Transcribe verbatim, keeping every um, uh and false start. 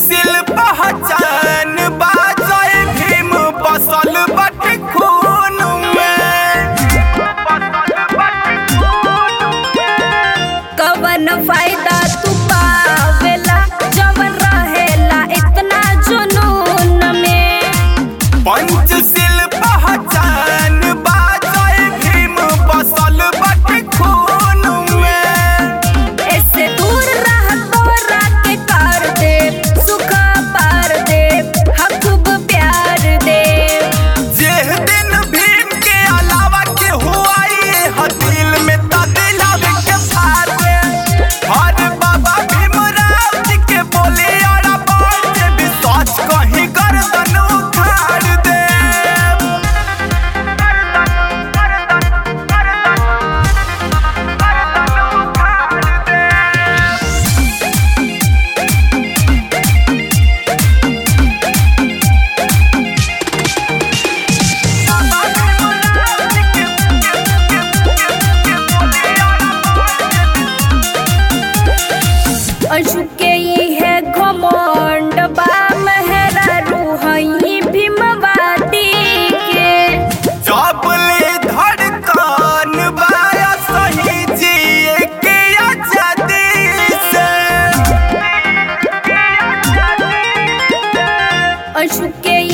पंचशील पहचान बाजय भीम बसल बट खून में। कवन फायदा तू पावेला जवन रहेला इतना जुनून में। पंचशील पहचान बाजय भीम बसल बट खून में। इससे दूर रह तोरा के कर दे सुख पार दे हकूब प्यार दे। जेह दिन भीम के अलावा के हुआ ये दिल में दिलावे के फार दे। हर बाबा भीमराव जी के बोले और बात से भी सोच कहीं गर्दन उखाड़ दे। अंशु के ही है घमंड बा मेहरा रूहई भीमवादी के। जब ले धड़कन बाया सही जिए के आजादी से। अंशु के